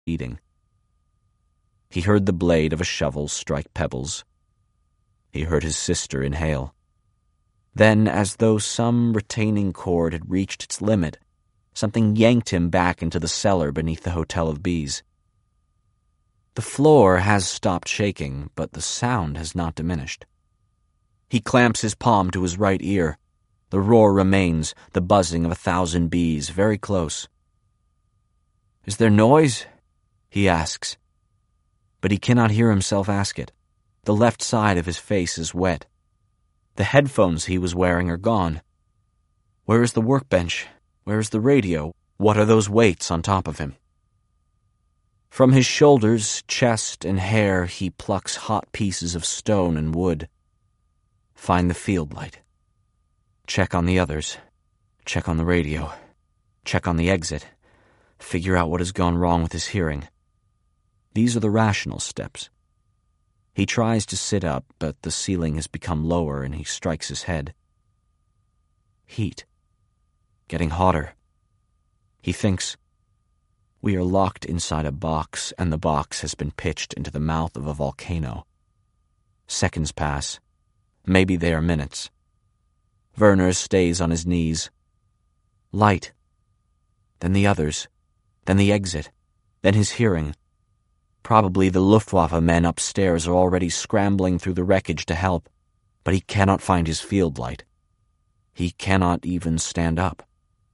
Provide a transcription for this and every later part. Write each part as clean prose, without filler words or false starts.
eating. He heard the blade of a shovel strike pebbles. He heard his sister inhale. Then, as though some retaining cord had reached its limit, something yanked him back into the cellar beneath the Hotel of Bees. The floor has stopped shaking, but the sound has not diminished. He clamps his palm to his right ear. The roar remains, the buzzing of 1,000 bees, very close. "Is there noise?" he asks. But he cannot hear himself ask it. The left side of his face is wet. The headphones he was wearing are gone. Where is the workbench? Where is the radio? What are those weights on top of him? From his shoulders, chest, and hair he plucks hot pieces of stone and wood. Find the field light. Check on the others. Check on the radio. Check on the exit. Figure out what has gone wrong with his hearing. These are the rational steps. He tries to sit up, but the ceiling has become lower and he strikes his head. Heat. Getting hotter. He thinks, we are locked inside a box, and the box has been pitched into the mouth of a volcano. Seconds pass. Maybe they are minutes. Werner stays on his knees. Light. Then the others. Then the exit. Then his hearing. Probably the Luftwaffe men upstairs are already scrambling through the wreckage to help, but he cannot find his field light. He cannot even stand up.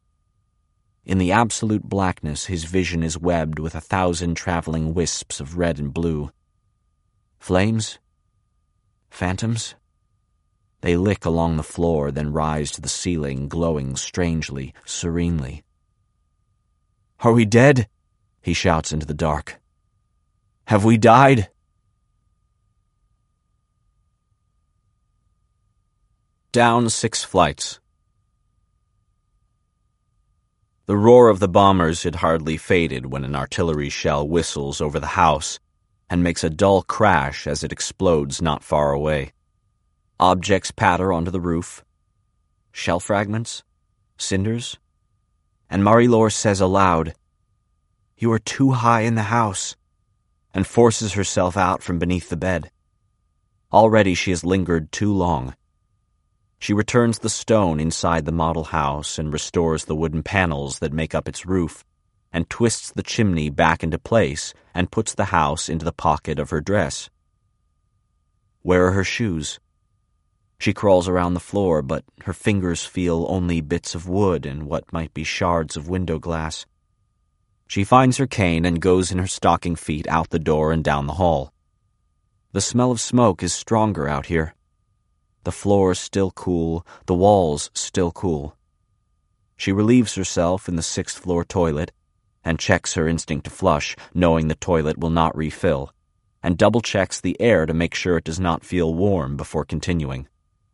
In the absolute blackness, his vision is webbed with 1,000 traveling wisps of red and blue. Flames? Phantoms? They lick along the floor, then rise to the ceiling, glowing strangely, serenely. "Are we dead?" he shouts into the dark. "Have we died?" Down 6 flights. The roar of the bombers had hardly faded when an artillery shell whistles over the house and makes a dull crash as it explodes not far away. Objects patter onto the roof. Shell fragments? Cinders? And Marie-Laure says aloud, "You are too high in the house," and forces herself out from beneath the bed. Already she has lingered too long. She returns the stone inside the model house and restores the wooden panels that make up its roof, and twists the chimney back into place and puts the house into the pocket of her dress. Where are her shoes? She crawls around the floor, but her fingers feel only bits of wood and what might be shards of window glass. She finds her cane and goes in her stocking feet out the door and down the hall. The smell of smoke is stronger out here. The floor still cool, the walls still cool. She relieves herself in the 6th-floor toilet and checks her instinct to flush, knowing the toilet will not refill, and double-checks the air to make sure it does not feel warm before continuing.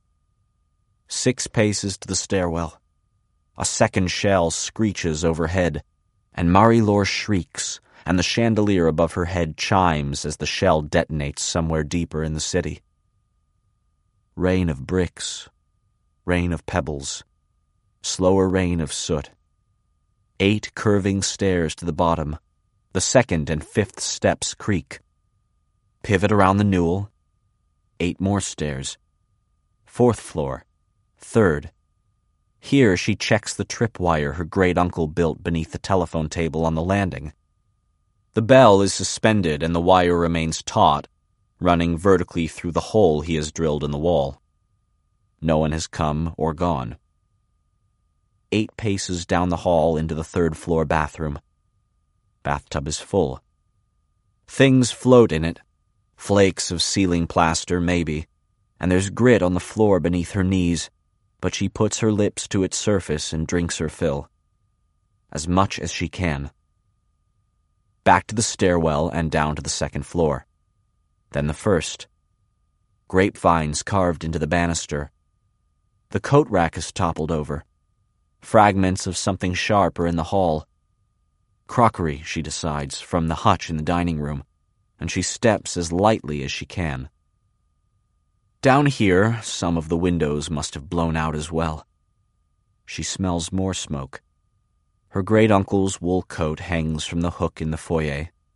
6 paces to the stairwell. A second shell screeches overhead, and Marie-Laure shrieks, and the chandelier above her head chimes as the shell detonates somewhere deeper in the city. Rain of bricks, rain of pebbles, slower rain of soot. 8 curving stairs to the bottom. The 2nd and 5th steps creak. Pivot around the newel. 8 more stairs. 4th floor. 3rd. Here she checks the tripwire her great-uncle built beneath the telephone table on the landing. The bell is suspended and the wire remains taut, running vertically through the hole he has drilled in the wall. No one has come or gone. 8 paces down the hall into the 3rd-floor bathroom. Bathtub is full. Things float in it. Flakes of ceiling plaster, maybe, and there's grit on the floor beneath her knees, but she puts her lips to its surface and drinks her fill. As much as she can. Back to the stairwell and down to the 2nd floor. Then the 1st. Grapevines carved into the banister. The coat rack is toppled over. Fragments of something sharp are in the hall. Crockery, she decides, from the hutch in the dining room, and she steps as lightly as she can. Down here, some of the windows must have blown out as well. She smells more smoke. Her great-uncle's wool coat hangs from the hook in the foyer,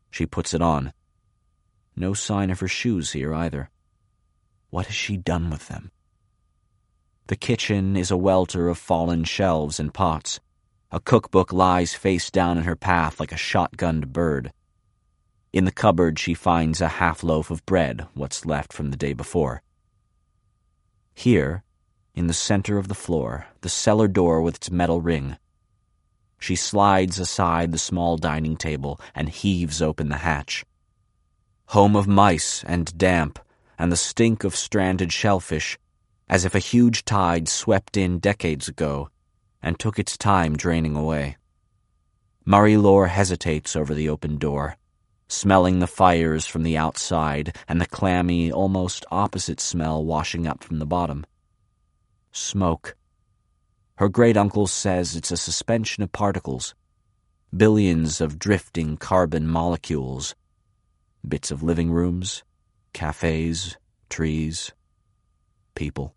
She puts it on. No sign of her shoes here either. What has she done with them? The kitchen is a welter of fallen shelves and pots. A cookbook lies face down in her path like a shotgunned bird. In the cupboard she finds a half-loaf of bread, what's left from the day before. Here, in the center of the floor, the cellar door with its metal ring. She slides aside the small dining table and heaves open the hatch. Home of mice and damp, and the stink of stranded shellfish, as if a huge tide swept in decades ago and took its time draining away. Marie-Laure hesitates over the open door, smelling the fires from the outside and the clammy, almost opposite smell washing up from the bottom. Smoke. Her great-uncle says it's a suspension of particles, billions of drifting carbon molecules, bits of living rooms, cafes, trees, people.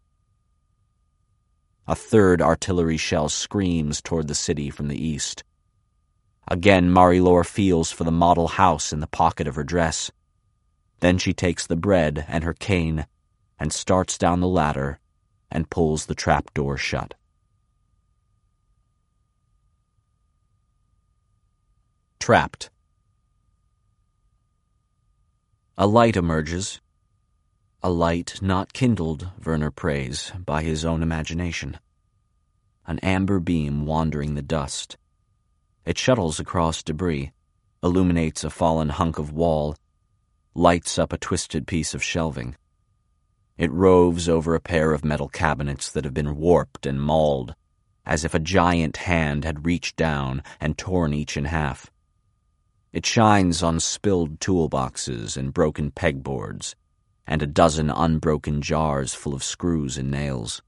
A third artillery shell screams toward the city from the east. Again, Marie-Laure feels for the model house in the pocket of her dress. Then she takes the bread and her cane and starts down the ladder and pulls the trap door shut. Trapped. A light emerges. A light not kindled, Werner prays, by his own imagination. An amber beam wandering the dust. It shuttles across debris, illuminates a fallen hunk of wall, lights up a twisted piece of shelving. It roves over a pair of metal cabinets that have been warped and mauled, as if a giant hand had reached down and torn each in half. It shines on spilled toolboxes and broken pegboards, and a dozen unbroken jars full of screws and nails.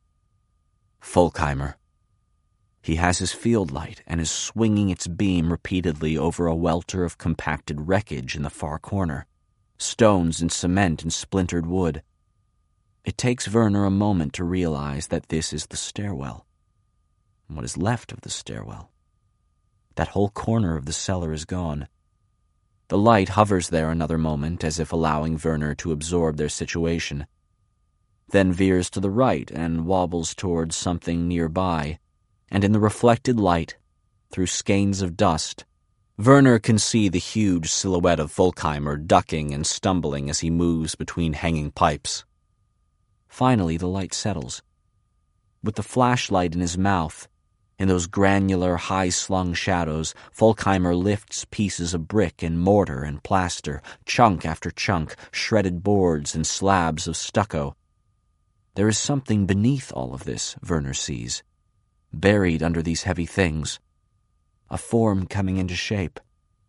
Folkheimer. He has his field light and is swinging its beam repeatedly over a welter of compacted wreckage in the far corner, stones and cement and splintered wood. It takes Werner a moment to realize that this is the stairwell. What is left of the stairwell? That whole corner of the cellar is gone. The light hovers there another moment as if allowing Werner to absorb their situation, then veers to the right and wobbles towards something nearby, and in the reflected light, through skeins of dust, Werner can see the huge silhouette of Folkheimer ducking and stumbling as he moves between hanging pipes. Finally, the light settles. With the flashlight in his mouth, in those granular, high-slung shadows, Folkheimer lifts pieces of brick and mortar and plaster, chunk after chunk, shredded boards and slabs of stucco. There is something beneath all of this, Werner sees, buried under these heavy things, a form coming into shape.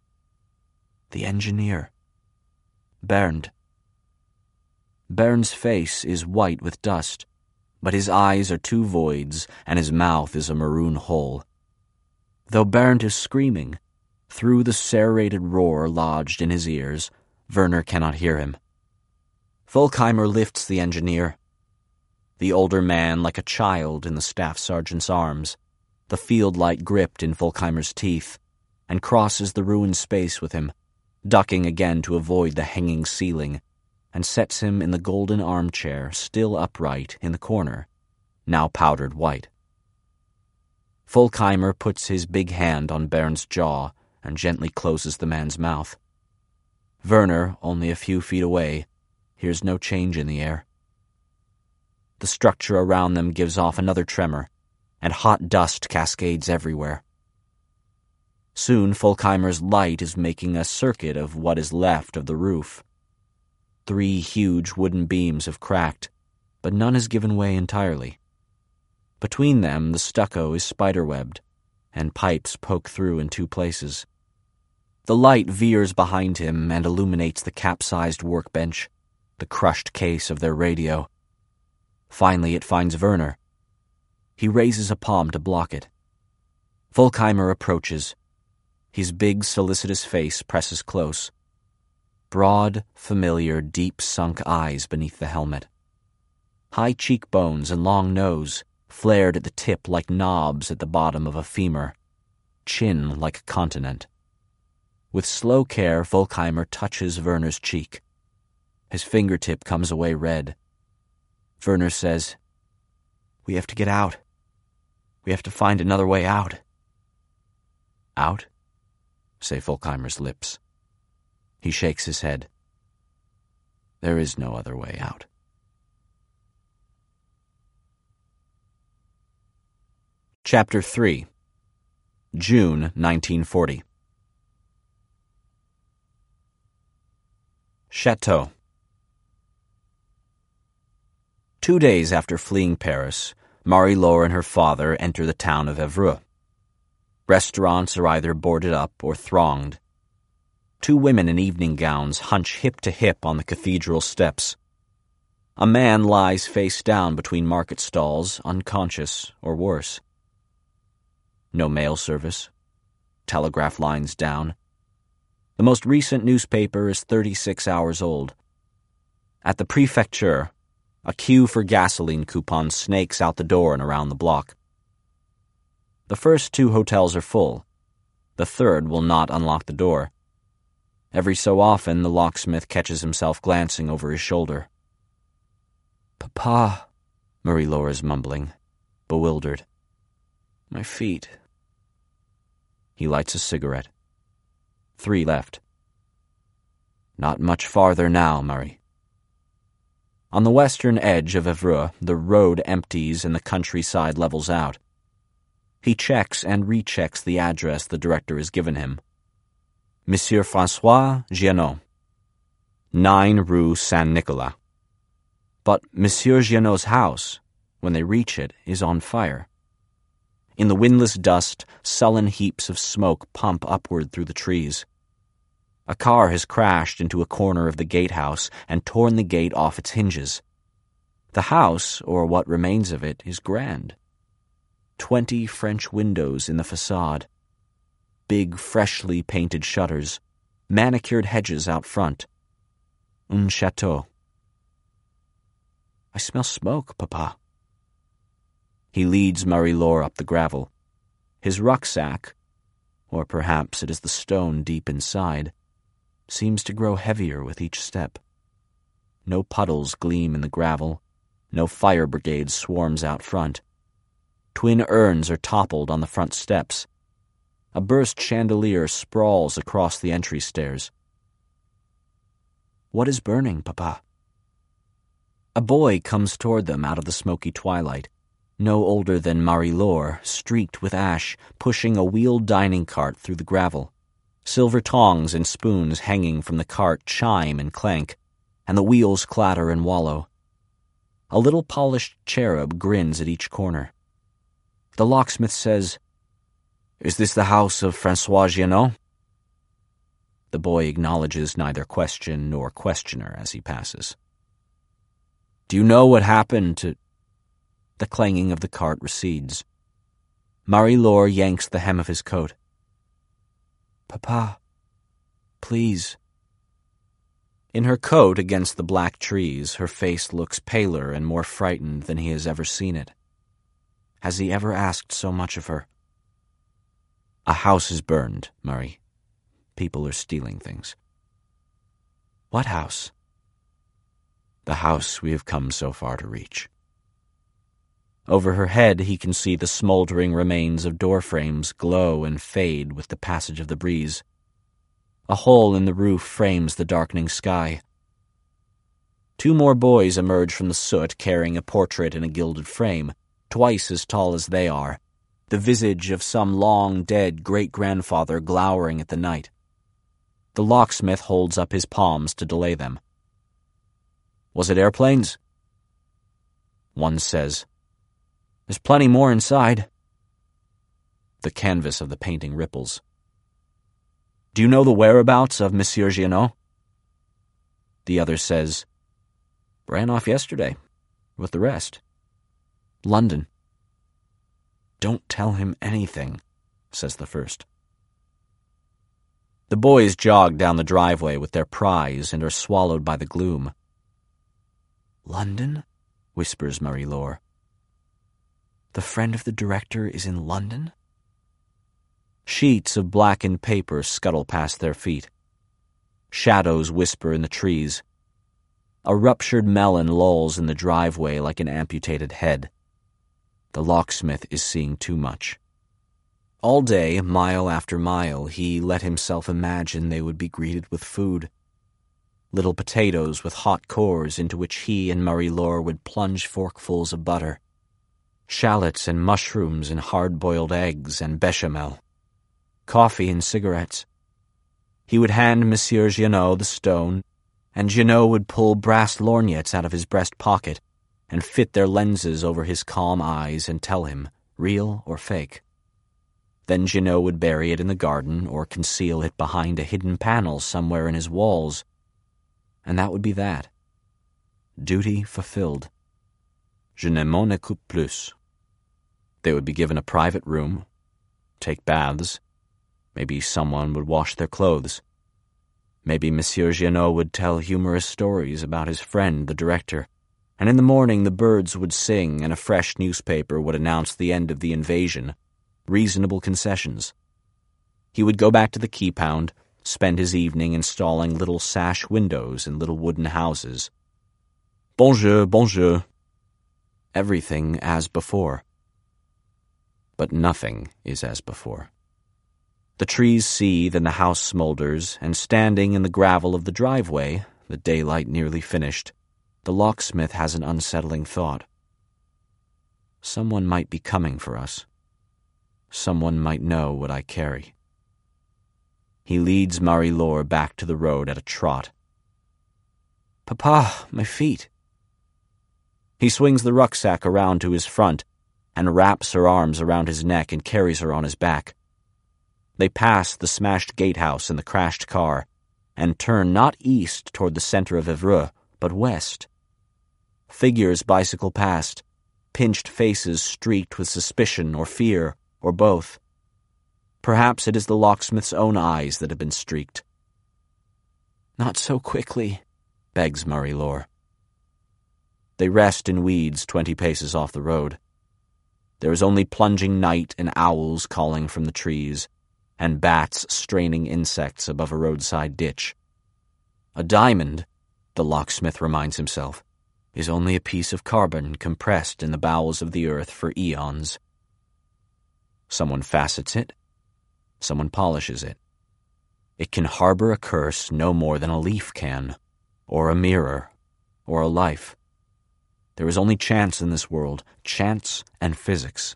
The engineer. Bernd. Bernd's face is white with dust, but his eyes are two voids, and his mouth is a maroon hole. Though Bernd is screaming, through the serrated roar lodged in his ears, Werner cannot hear him. Folkheimer lifts the engineer, the older man like a child in the staff sergeant's arms, the field light gripped in Folkheimer's teeth, and crosses the ruined space with him, ducking again to avoid the hanging ceiling, and sets him in the golden armchair still upright in the corner, now powdered white. Folkheimer puts his big hand on Bernd's jaw and gently closes the man's mouth. Werner, only a few feet away, hears no change in the air. The structure around them gives off another tremor, and hot dust cascades everywhere. Soon Folkheimer's light is making a circuit of what is left of the roof. 3 huge wooden beams have cracked, but none has given way entirely. Between them, the stucco is spiderwebbed, and pipes poke through in 2 places. The light veers behind him and illuminates the capsized workbench, the crushed case of their radio. Finally, it finds Werner. He raises a palm to block it. Folkheimer approaches. His big, solicitous face presses close. Broad, familiar, deep-sunk eyes beneath the helmet. High cheekbones and long nose, flared at the tip like knobs at the bottom of a femur. Chin like a continent. With slow care, Volkheimer touches Werner's cheek. His fingertip comes away red. Werner says, "We have to get out. We have to find another way out." "Out?" say Volkheimer's lips. He shakes his head. There is no other way out. Chapter 3. June 1940. Chateau. 2 days after fleeing Paris, Marie-Laure and her father enter the town of Evreux. Restaurants are either boarded up or thronged. 2 women in evening gowns hunch hip to hip on the cathedral steps. A man lies face down between market stalls, unconscious or worse. No mail service. Telegraph lines down. The most recent newspaper is 36 hours old. At the prefecture, a queue for gasoline coupons snakes out the door and around the block. The first 2 hotels are full. The third will not unlock the door. Every so often, the locksmith catches himself glancing over his shoulder. "Papa," Marie-Laure is mumbling, bewildered. "My feet." He lights a cigarette. 3 left. Not much farther now, Marie. On the western edge of Evreux, the road empties and the countryside levels out. He checks and rechecks the address the director has given him. Monsieur François Giono, 9 Rue Saint-Nicolas. But Monsieur Giono's house, when they reach it, is on fire. In the windless dust, sullen heaps of smoke pump upward through the trees. A car has crashed into a corner of the gatehouse and torn the gate off its hinges. The house, or what remains of it, is grand. 20 French windows in the facade. Big, freshly painted shutters. Manicured hedges out front. Un chateau. "I smell smoke, Papa." He leads Marie-Laure up the gravel. His rucksack, or perhaps it is the stone deep inside, seems to grow heavier with each step. No puddles gleam in the gravel. No fire brigade swarms out front. Twin urns are toppled on the front steps. A burst chandelier sprawls across the entry stairs. "What is burning, Papa?" A boy comes toward them out of the smoky twilight, no older than Marie-Laure, streaked with ash, pushing a wheeled dining cart through the gravel. Silver tongs and spoons hanging from the cart chime and clank, and the wheels clatter and wallow. A little polished cherub grins at each corner. The locksmith says, "Is this the house of François Giono?" The boy acknowledges neither question nor questioner as he passes. "Do you know what happened to—" The clanging of the cart recedes. Marie-Laure yanks the hem of his coat. "Papa, please." In her coat against the black trees, her face looks paler and more frightened than he has ever seen it. Has he ever asked so much of her? "A house is burned, Marie. People are stealing things." "What house?" "The house we have come so far to reach." Over her head he can see the smoldering remains of door frames glow and fade with the passage of the breeze. A hole in the roof frames the darkening sky. 2 more boys emerge from the soot carrying a portrait in a gilded frame, twice as tall as they are, the visage of some long-dead great-grandfather glowering at the night. The locksmith holds up his palms to delay them. "Was it airplanes?" One says, "There's plenty more inside." The canvas of the painting ripples. "Do you know the whereabouts of Monsieur Giono?" The other says, "Ran off yesterday, with the rest. London." "Don't tell him anything," says the first. The boys jog down the driveway with their prize and are swallowed by the gloom. "London?" whispers Marie-Laure. "The friend of the director is in London?" Sheets of blackened paper scuttle past their feet. Shadows whisper in the trees. A ruptured melon lolls in the driveway like an amputated head. The locksmith is seeing too much. All day, mile after mile, he let himself imagine they would be greeted with food. Little potatoes with hot cores into which he and Marie-Laure would plunge forkfuls of butter. Shallots and mushrooms and hard-boiled eggs and bechamel. Coffee and cigarettes. He would hand Monsieur Giono the stone, and Giono would pull brass lorgnettes out of his breast pocket and fit their lenses over his calm eyes and tell him, real or fake. Then Giono would bury it in the garden or conceal it behind a hidden panel somewhere in his walls. And that would be that. Duty fulfilled. Je ne m'en occupe plus. They would be given a private room, take baths. Maybe someone would wash their clothes. Maybe Monsieur Giono would tell humorous stories about his friend, the director, and in the morning the birds would sing and a fresh newspaper would announce the end of the invasion, reasonable concessions. He would go back to the key pound, spend his evening installing little sash windows in little wooden houses. Bonjour, bonjour. Everything as before. But nothing is as before. The trees seethe and the house smolders, and standing in the gravel of the driveway, the daylight nearly finished, the locksmith has an unsettling thought. Someone might be coming for us. Someone might know what I carry. He leads Marie-Laure back to the road at a trot. Papa, my feet. He swings the rucksack around to his front and wraps her arms around his neck and carries her on his back. They pass the smashed gatehouse and the crashed car and turn not east toward the center of Evreux, but west. Figures bicycle past, pinched faces streaked with suspicion or fear, or both. Perhaps it is the locksmith's own eyes that have been streaked. Not so quickly, begs Marie-Laure. They rest in weeds 20 paces off the road. There is only plunging night and owls calling from the trees, and bats straining insects above a roadside ditch. A diamond, the locksmith reminds himself, is only a piece of carbon compressed in the bowels of the earth for eons. Someone facets it, someone polishes it. It can harbor a curse no more than a leaf can, or a mirror, or a life. There is only chance in this world, chance and physics.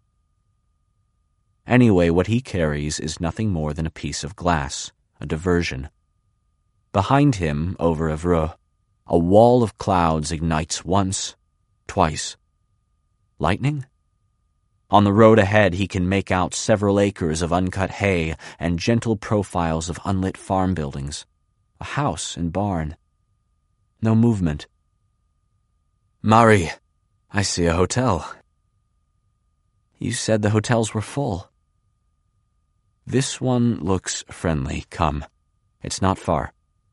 Anyway, what he carries is nothing more than a piece of glass, a diversion. Behind him, over Evreux, a wall of clouds ignites once, twice. Lightning? On the road ahead he can make out several acres of uncut hay and gentle profiles of unlit farm buildings. A house and barn. No movement. Marie, I see a hotel. You said the hotels were full. This one looks friendly. Come. It's not far.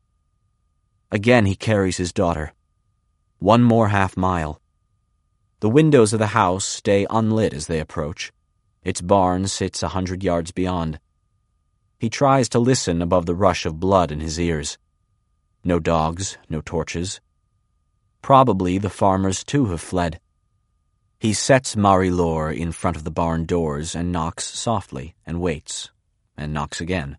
Again he carries his daughter. One more half-mile. The windows of the house stay unlit as they approach. Its barn sits 100 yards beyond. He tries to listen above the rush of blood in his ears. No dogs, no torches. Probably the farmers too have fled. He sets Marie-Laure in front of the barn doors and knocks softly and waits, and knocks again.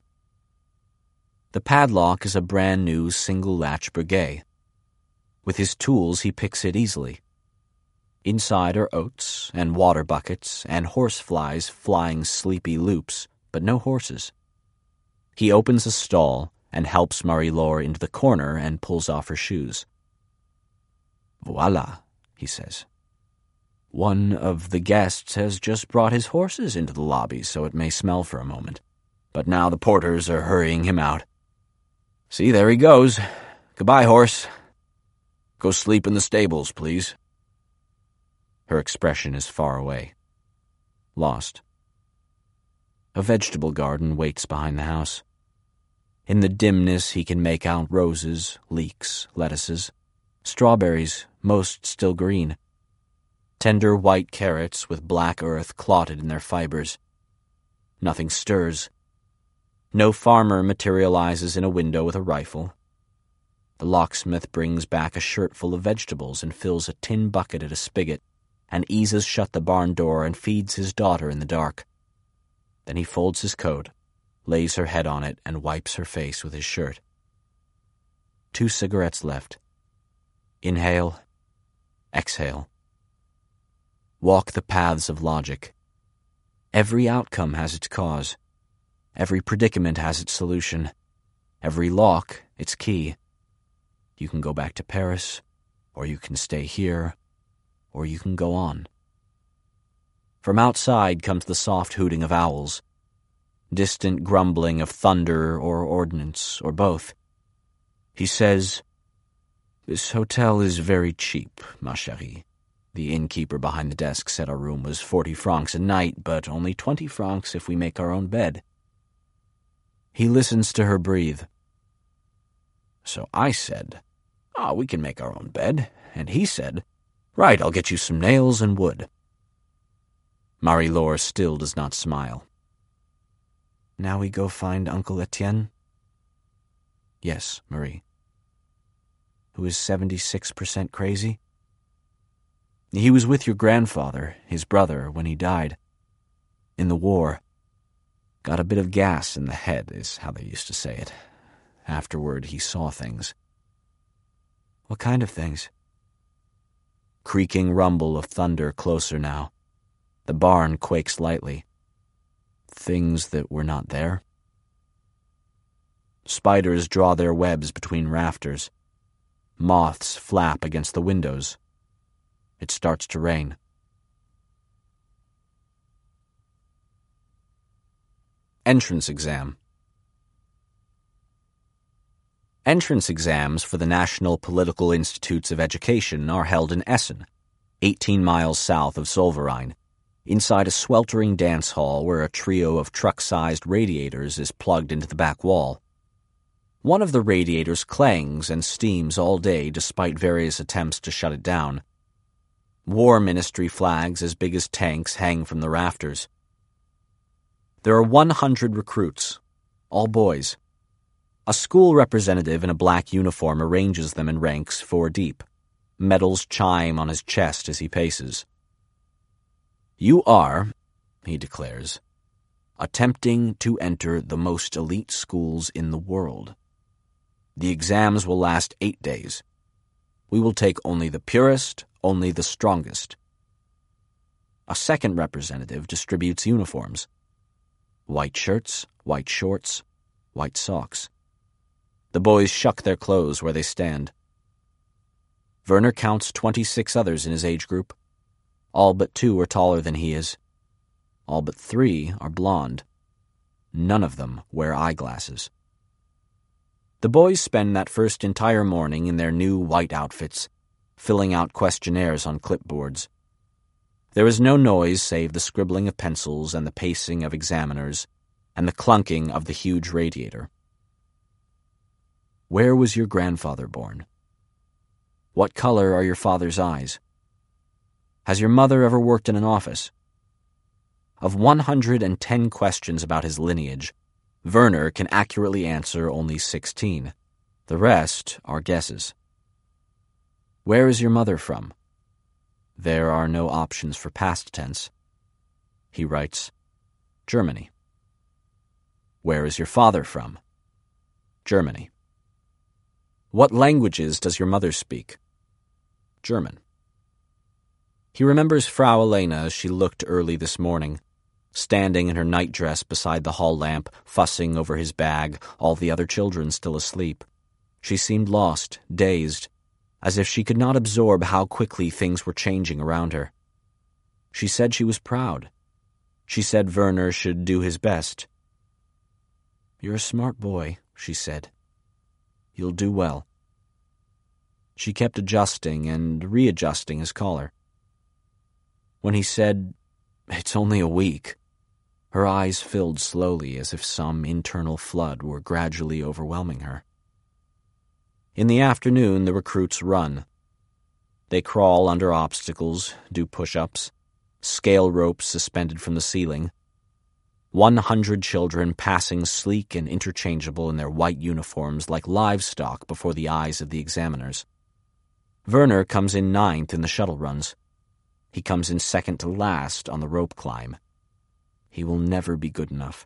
The padlock is a brand-new single-latch Breguet. With his tools he picks it easily. Inside are oats and water buckets and horseflies flying sleepy loops, but no horses. He opens a stall and helps Marie-Laure into the corner and pulls off her shoes. Voila, he says. One of the guests has just brought his horses into the lobby, so it may smell for a moment. But now the porters are hurrying him out. See, there he goes. Goodbye, horse. Go sleep in the stables, please. Her expression is far away. Lost. A vegetable garden waits behind the house. In the dimness he can make out roses, leeks, lettuces, strawberries, most still green. Tender white carrots with black earth clotted in their fibers. Nothing stirs. No farmer materializes in a window with a rifle. The locksmith brings back a shirt full of vegetables and fills a tin bucket at a spigot and eases shut the barn door and feeds his daughter in the dark. Then he folds his coat, lays her head on it, and wipes her face with his shirt. 2 cigarettes left. Inhale, exhale. Walk the paths of logic. Every outcome has its cause. Every predicament has its solution. Every lock its key. You can go back to Paris, or you can stay here, or you can go on. From outside comes the soft hooting of owls, distant grumbling of thunder or ordnance, or both. He says, "This hotel is very cheap, ma chérie." The innkeeper behind the desk said our room was 40 francs a night, but only 20 francs if we make our own bed. He listens to her breathe. So I said, we can make our own bed. And he said, right, I'll get you some nails and wood. Marie-Laure still does not smile. Now we go find Uncle Etienne? Yes, Marie. Who is 76% crazy? He was with your grandfather, his brother, when he died. In the war. Got a bit of gas in the head, is how they used to say it. Afterward, he saw things. What kind of things? Creaking rumble of thunder closer now. The barn quakes lightly. Things that were not there. Spiders draw their webs between rafters. Moths flap against the windows. It starts to rain. Entrance exam. Entrance exams for the National Political Institutes of Education are held in Essen, 18 miles south of Zollverein, inside a sweltering dance hall where a trio of truck-sized radiators is plugged into the back wall. One of the radiators clangs and steams all day despite various attempts to shut it down. War Ministry flags as big as tanks hang from the rafters. There are 100 recruits, all boys. A school representative in a black uniform arranges them in ranks 4 deep. Medals chime on his chest as he paces. You are, he declares, attempting to enter the most elite schools in the world. The exams will last 8 days. We will take only the purest, only the strongest. A second representative distributes uniforms. White shirts, white shorts, white socks. The boys shuck their clothes where they stand. Werner counts 26 others in his age group. All but 2 are taller than he is. All but 3 are blonde. None of them wear eyeglasses. The boys spend that first entire morning in their new white outfits, filling out questionnaires on clipboards. There is no noise save the scribbling of pencils and the pacing of examiners and the clunking of the huge radiator. Where was your grandfather born? What color are your father's eyes? Has your mother ever worked in an office? Of 110 questions about his lineage, Werner can accurately answer only 16. The rest are guesses. Where is your mother from? There are no options for past tense. He writes, Germany. Where is your father from? Germany. What languages does your mother speak? German. He remembers Frau Elena as she looked early this morning, standing in her nightdress beside the hall lamp, fussing over his bag, all the other children still asleep. She seemed lost, dazed, as if she could not absorb how quickly things were changing around her. She said she was proud. She said Werner should do his best. You're a smart boy, she said. You'll do well. She kept adjusting and readjusting his collar. When he said, It's only a week, her eyes filled slowly as if some internal flood were gradually overwhelming her. In the afternoon, the recruits run. They crawl under obstacles, do push-ups, scale ropes suspended from the ceiling. 100 children passing sleek and interchangeable in their white uniforms like livestock before the eyes of the examiners. Werner comes in 9th in the shuttle runs. He comes in second to last on the rope climb. He will never be good enough.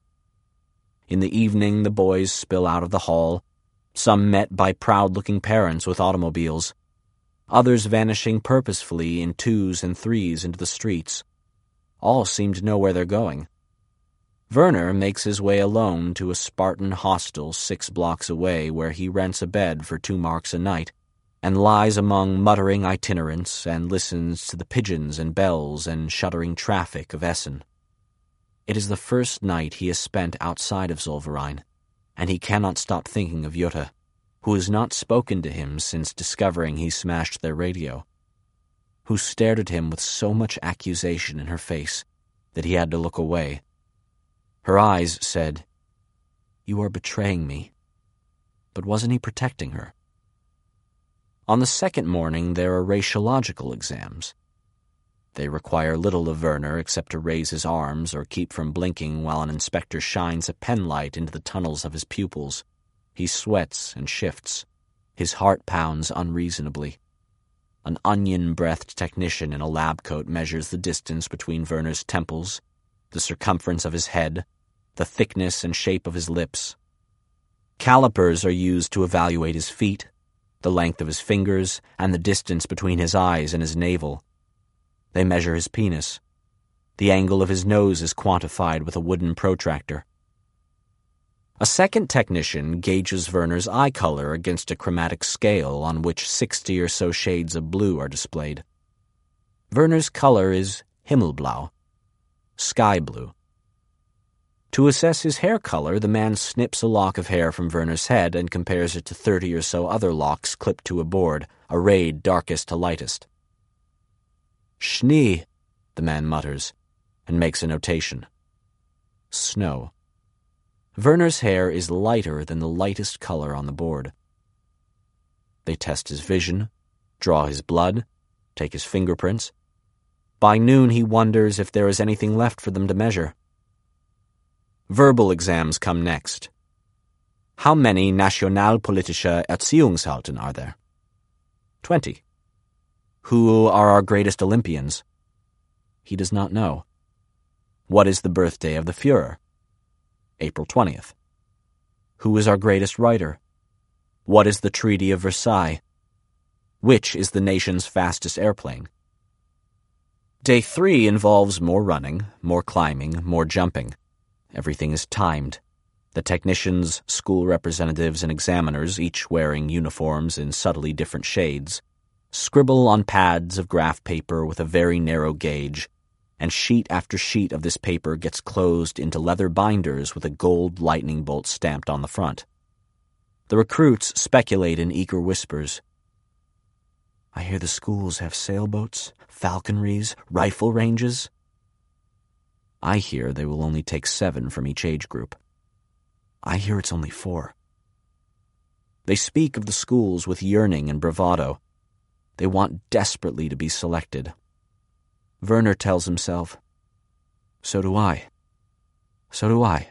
In the evening, the boys spill out of the hall, some met by proud-looking parents with automobiles, others vanishing purposefully in 2s and 3s into the streets. All seem to know where they're going. Werner makes his way alone to a Spartan hostel 6 blocks away where he rents a bed for 2 marks a night and lies among muttering itinerants and listens to the pigeons and bells and shuddering traffic of Essen. It is the first night he has spent outside of Zollverein, and he cannot stop thinking of Jutta, who has not spoken to him since discovering he smashed their radio, who stared at him with so much accusation in her face that he had to look away. Her eyes said, "You are betraying me." But wasn't he protecting her? On the second morning, there are raciological exams. They require little of Werner except to raise his arms or keep from blinking while an inspector shines a penlight into the tunnels of his pupils. He sweats and shifts. His heart pounds unreasonably. An onion-breathed technician in a lab coat measures the distance between Werner's temples, the circumference of his head, the thickness and shape of his lips. Calipers are used to evaluate his feet, the length of his fingers, and the distance between his eyes and his navel. They measure his penis. The angle of his nose is quantified with a wooden protractor. A second technician gauges Werner's eye color against a chromatic scale on which 60 or so shades of blue are displayed. Werner's color is Himmelblau, sky blue. To assess his hair color, the man snips a lock of hair from Werner's head and compares it to 30 or so other locks clipped to a board, arrayed darkest to lightest. "Schnee," the man mutters, and makes a notation. Snow. Werner's hair is lighter than the lightest color on the board. They test his vision, draw his blood, take his fingerprints. By noon he wonders if there is anything left for them to measure. Verbal exams come next. How many nationalpolitische Erziehungshalten are there? 20. Who are our greatest Olympians? He does not know. What is the birthday of the Führer? April 20th. Who is our greatest writer? What is the Treaty of Versailles? Which is the nation's fastest airplane? Day 3 involves more running, more climbing, more jumping. Everything is timed. The technicians, school representatives, and examiners, each wearing uniforms in subtly different shades, scribble on pads of graph paper with a very narrow gauge, and sheet after sheet of this paper gets closed into leather binders with a gold lightning bolt stamped on the front. The recruits speculate in eager whispers. I hear the schools have sailboats, falconries, rifle ranges. I hear they will only take 7 from each age group. I hear it's only 4. They speak of the schools with yearning and bravado. They want desperately to be selected. Werner tells himself, so do I. So do I.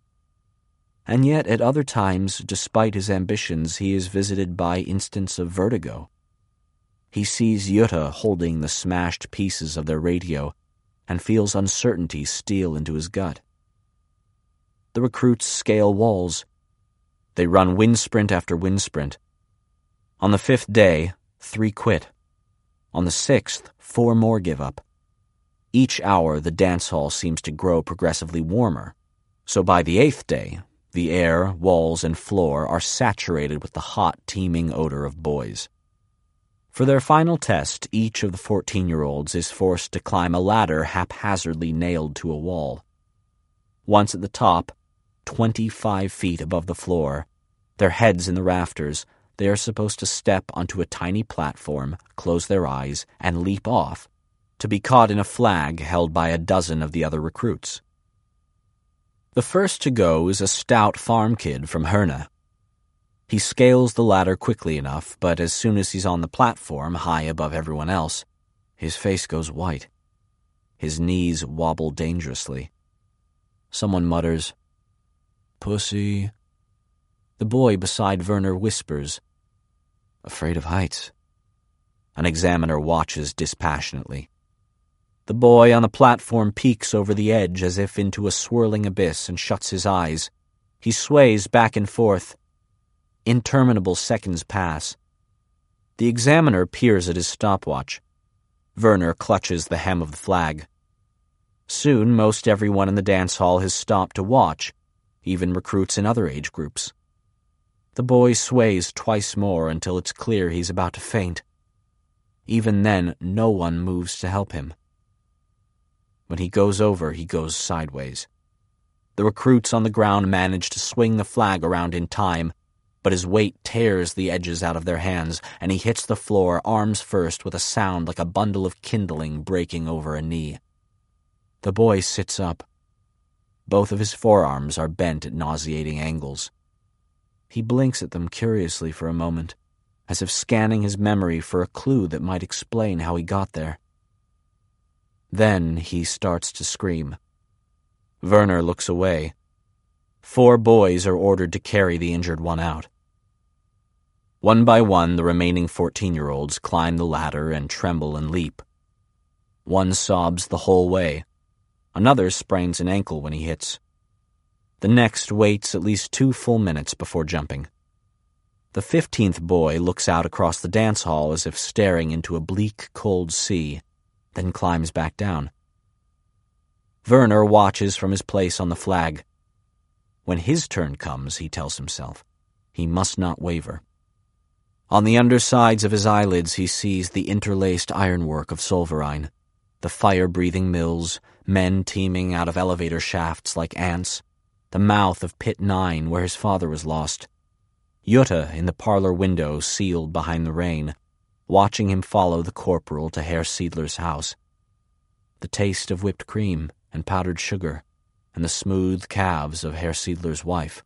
And yet, at other times, despite his ambitions, he is visited by instants of vertigo. He sees Jutta holding the smashed pieces of their radio and feels uncertainty steal into his gut. The recruits scale walls. They run wind sprint after wind sprint. On the 5th day, 3 quit. On the 6th, 4 more give up. Each hour, the dance hall seems to grow progressively warmer, so by the 8th day, the air, walls, and floor are saturated with the hot, teeming odor of boys. For their final test, each of the 14-year-olds is forced to climb a ladder haphazardly nailed to a wall. Once at the top, 25 feet above the floor, their heads in the rafters, they are supposed to step onto a tiny platform, close their eyes, and leap off, to be caught in a flag held by a dozen of the other recruits. The first to go is a stout farm kid from Herne. He scales the ladder quickly enough, but as soon as he's on the platform, high above everyone else, his face goes white. His knees wobble dangerously. Someone mutters, "Pussy." The boy beside Werner whispers, "Afraid of heights." An examiner watches dispassionately. The boy on the platform peeks over the edge as if into a swirling abyss and shuts his eyes. He sways back and forth. Interminable seconds pass. The examiner peers at his stopwatch. Werner clutches the hem of the flag. Soon, most everyone in the dance hall has stopped to watch, even recruits in other age groups. The boy sways twice more until it's clear he's about to faint. Even then, no one moves to help him. When he goes over, he goes sideways. The recruits on the ground manage to swing the flag around in time, but his weight tears the edges out of their hands, and he hits the floor arms first with a sound like a bundle of kindling breaking over a knee. The boy sits up. Both of his forearms are bent at nauseating angles. He blinks at them curiously for a moment, as if scanning his memory for a clue that might explain how he got there. Then he starts to scream. Werner looks away. 4 boys are ordered to carry the injured one out. One by one, the remaining 14-year-olds climb the ladder and tremble and leap. One sobs the whole way. Another sprains an ankle when he hits. The next waits at least 2 full minutes before jumping. The 15th boy looks out across the dance hall as if staring into a bleak, cold sea, then climbs back down. Werner watches from his place on the flag. When his turn comes, he tells himself, he must not waver. On the undersides of his eyelids he sees the interlaced ironwork of Solverein, the fire-breathing mills, men teeming out of elevator shafts like ants, the mouth of Pit 9 where his father was lost. Jutta in the parlor window sealed behind the rain, watching him follow the corporal to Herr Siedler's house. The taste of whipped cream and powdered sugar, and the smooth calves of Herr Siedler's wife.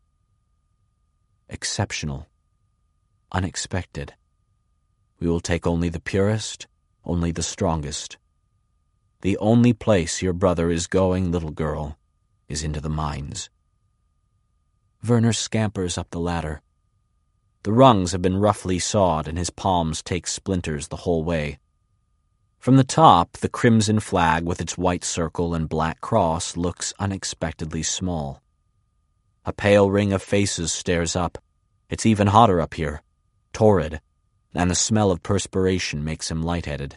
Exceptional. Unexpected. We will take only the purest, only the strongest. The only place your brother is going, little girl, is into the mines. Werner scampers up the ladder. The rungs have been roughly sawed, and his palms take splinters the whole way. From the top, the crimson flag with its white circle and black cross looks unexpectedly small. A pale ring of faces stares up. It's even hotter up here, torrid, and the smell of perspiration makes him lightheaded.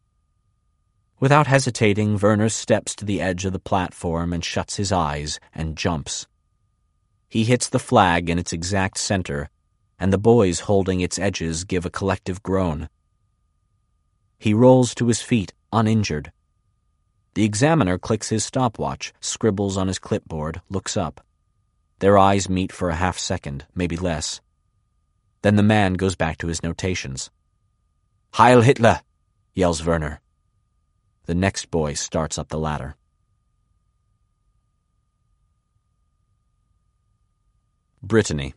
Without hesitating, Werner steps to the edge of the platform and shuts his eyes and jumps. He hits the flag in its exact center, and the boys holding its edges give a collective groan. He rolls to his feet, uninjured. The examiner clicks his stopwatch, scribbles on his clipboard, looks up. Their eyes meet for a half second, maybe less. Then the man goes back to his notations. "Heil Hitler!" yells Werner. The next boy starts up the ladder. Brittany.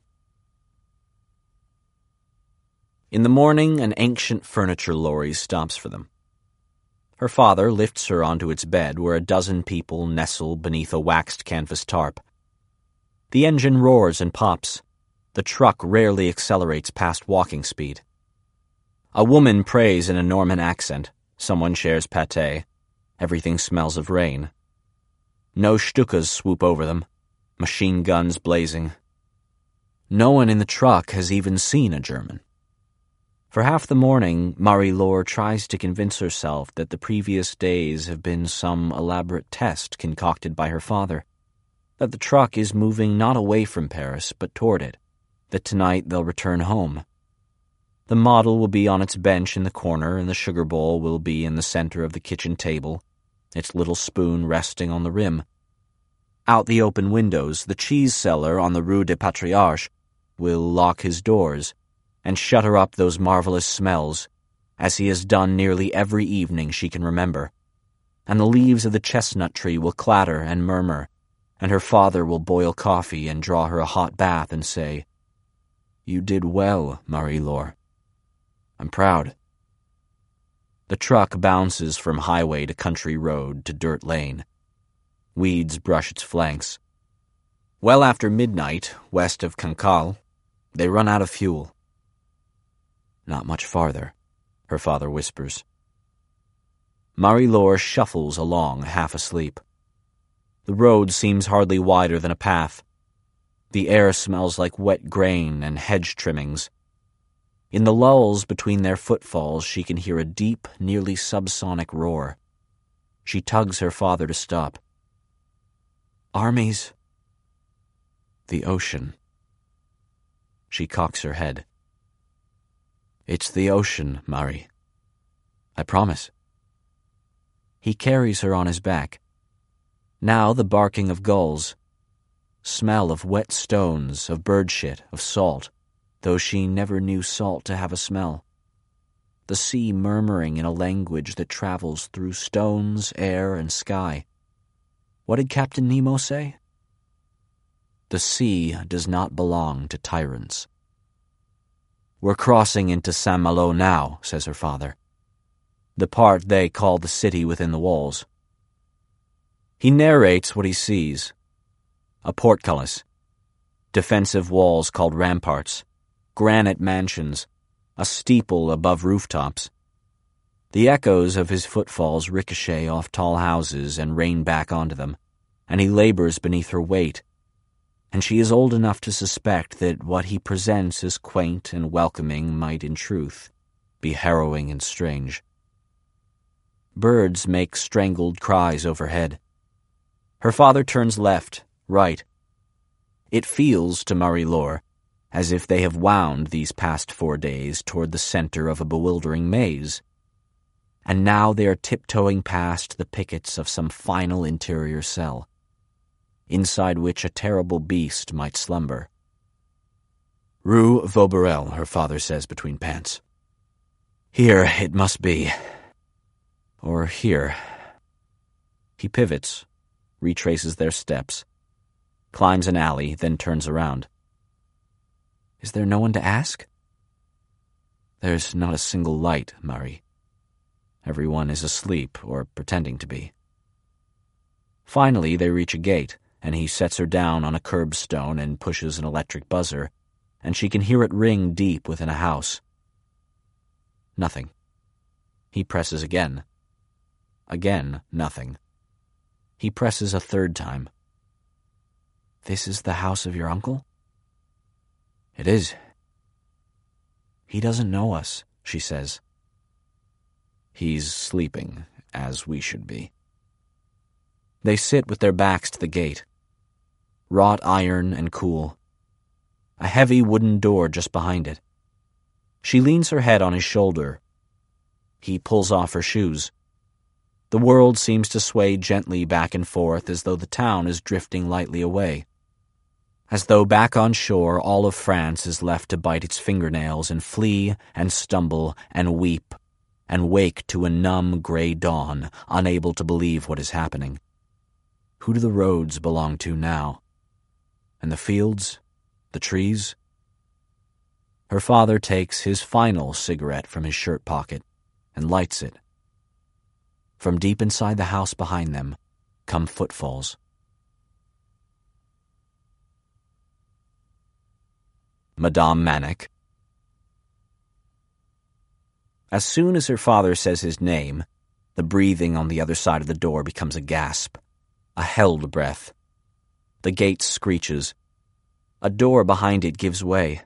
In the morning, an ancient furniture lorry stops for them. Her father lifts her onto its bed where a dozen people nestle beneath a waxed canvas tarp. The engine roars and pops. The truck rarely accelerates past walking speed. A woman prays in a Norman accent. Someone shares pâté. Everything smells of rain. No Stukas swoop over them, machine guns blazing. No one in the truck has even seen a German. For half the morning, Marie-Laure tries to convince herself that the previous days have been some elaborate test concocted by her father, that the truck is moving not away from Paris but toward it, that tonight they'll return home. The model will be on its bench in the corner, and the sugar bowl will be in the center of the kitchen table, its little spoon resting on the rim. Out the open windows, the cheese seller on the Rue des Patriarches will lock his doors and shutter up those marvelous smells, as he has done nearly every evening she can remember, and the leaves of the chestnut tree will clatter and murmur, and her father will boil coffee and draw her a hot bath and say, "You did well, Marie-Laure. I'm proud." The truck bounces from highway to country road to dirt lane. Weeds brush its flanks. Well after midnight, west of Cancale, they run out of fuel. Not much farther, her father whispers. Marie-Laure shuffles along, half asleep. The road seems hardly wider than a path. The air smells like wet grain and hedge trimmings. In the lulls between their footfalls, she can hear a deep, nearly subsonic roar. She tugs her father to stop. Armies. The ocean. She cocks her head. It's the ocean, Marie. I promise. He carries her on his back. Now the barking of gulls. Smell of wet stones, of bird shit, of salt, though she never knew salt to have a smell. The sea murmuring in a language that travels through stones, air, and sky. What did Captain Nemo say? The sea does not belong to tyrants. We're crossing into Saint-Malo now, says her father. The part they call the city within the walls. He narrates what he sees. A portcullis, defensive walls called ramparts, granite mansions, a steeple above rooftops. The echoes of his footfalls ricochet off tall houses and rain back onto them, and he labors beneath her weight, and she is old enough to suspect that what he presents as quaint and welcoming might in truth be harrowing and strange. Birds make strangled cries overhead. Her father turns left, right. It feels to Marie-Laure as if they have wound these past 4 days toward the center of a bewildering maze, and now they are tiptoeing past the pickets of some final interior cell, inside which a terrible beast might slumber. Rue Vauberel, her father says between pants. Here it must be. Or here. He pivots, retraces their steps, climbs an alley, then turns around. Is there no one to ask? There's not a single light, Marie. Everyone is asleep or pretending to be. Finally, they reach a gate, and he sets her down on a curbstone and pushes an electric buzzer, and she can hear it ring deep within a house. Nothing. He presses again. Again, nothing. He presses a third time. This is the house of your uncle? It is. He doesn't know us, she says. He's sleeping, as we should be. They sit with their backs to the gate. Wrought iron and cool. A heavy wooden door just behind it. She leans her head on his shoulder. He pulls off her shoes. The world seems to sway gently back and forth as though the town is drifting lightly away. As though back on shore all of France is left to bite its fingernails and flee and stumble and weep and wake to a numb gray dawn, unable to believe what is happening. Who do the roads belong to now? And the fields? The trees? Her father takes his final cigarette from his shirt pocket and lights it. From deep inside the house behind them come footfalls. Madame Manic. As soon as her father says his name, the breathing on the other side of the door becomes a gasp, a held breath. The gate screeches. A door behind it gives way.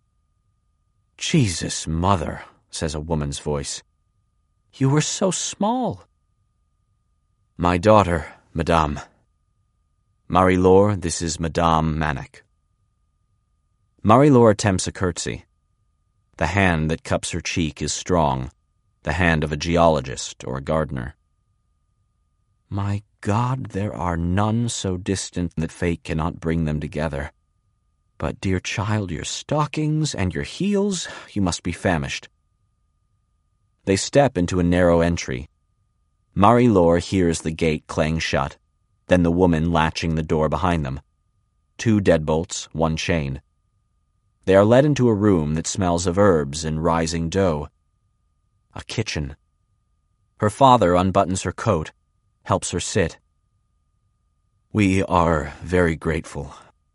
Jesus, mother, says a woman's voice. You were so small. My daughter, Madame. Marie-Laure, this is Madame Manic. Marie-Laure attempts a curtsy. The hand that cups her cheek is strong, the hand of a geologist or a gardener. My God, there are none so distant that fate cannot bring them together. But, dear child, your stockings and your heels, you must be famished. They step into a narrow entry. Marie-Laure hears the gate clang shut, then the woman latching the door behind them. 2 deadbolts, 1 chain. They are led into a room that smells of herbs and rising dough. A kitchen. Her father unbuttons her coat, helps her sit. We are very grateful,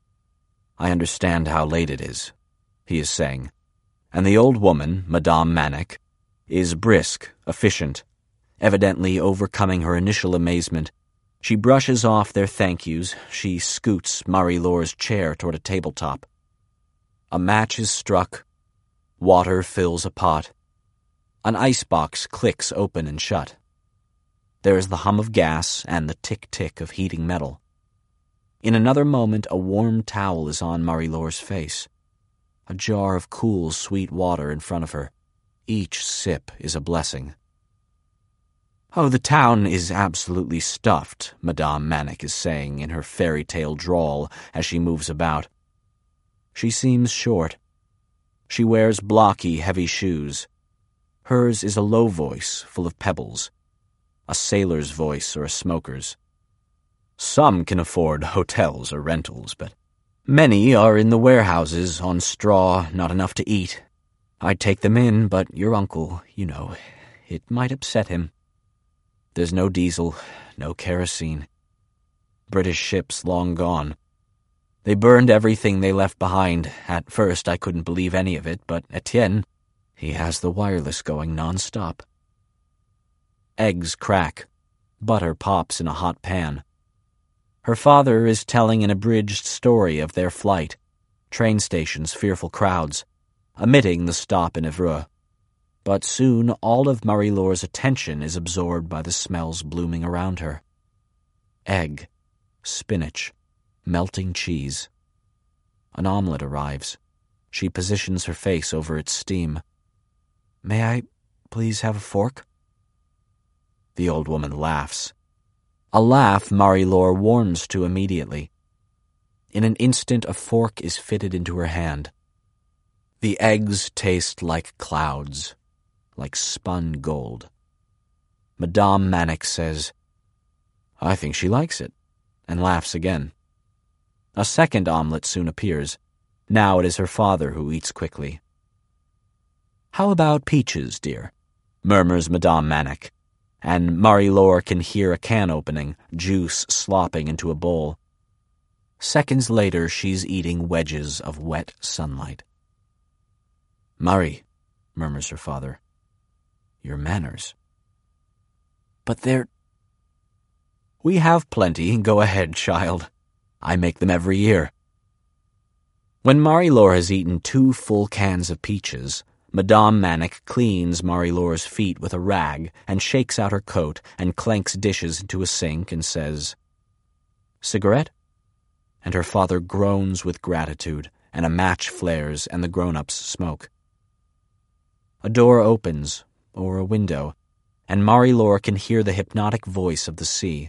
I understand how late it is, he is saying, and the old woman, Madame Manic, is brisk, efficient, evidently overcoming her initial amazement. She brushes off their thank yous. She scoots Marie-Laure's chair toward a tabletop. A match is struck. Water fills a pot. An icebox clicks open and shut. There is the hum of gas and the tick-tick of heating metal. In another moment, a warm towel is on Marie-Laure's face. A jar of cool, sweet water in front of her. Each sip is a blessing. "Oh, the town is absolutely stuffed," Madame Manic is saying in her fairy-tale drawl as she moves about. She seems short. She wears blocky, heavy shoes. Hers is a low voice full of pebbles, a sailor's voice or a smoker's. Some can afford hotels or rentals, but many are in the warehouses on straw, not enough to eat. I'd take them in, but your uncle, it might upset him. There's no diesel, no kerosene. British ships long gone. They burned everything they left behind. At first I couldn't believe any of it, but Etienne, he has the wireless going non-stop. Eggs crack. Butter pops in a hot pan. Her father is telling an abridged story of their flight, train stations, fearful crowds, omitting the stop in Evreux. But soon all of Marie-Laure's attention is absorbed by the smells blooming around her. Egg, spinach, melting cheese. An omelet arrives. She positions her face over its steam. "May I please have a fork?" The old woman laughs. A laugh Marie-Laure warms to immediately. In an instant, a fork is fitted into her hand. The eggs taste like clouds, like spun gold. Madame Manic says, "I think she likes it," and laughs again. A second omelet soon appears. Now it is her father who eats quickly. "How about peaches, dear?" murmurs Madame Manic, and Marie-Laure can hear a can opening, juice slopping into a bowl. Seconds later, she's eating wedges of wet sunlight. "Marie," murmurs her father, "your manners." "But they're—" "We have plenty. Go ahead, child. I make them every year." When Marie-Laure has eaten 2 full cans of peaches, Madame Manic cleans Marie-Laure's feet with a rag and shakes out her coat and clanks dishes into a sink and says, "Cigarette?" And her father groans with gratitude, and a match flares and the grown-ups smoke. A door opens, or a window, and Marie-Laure can hear the hypnotic voice of the sea.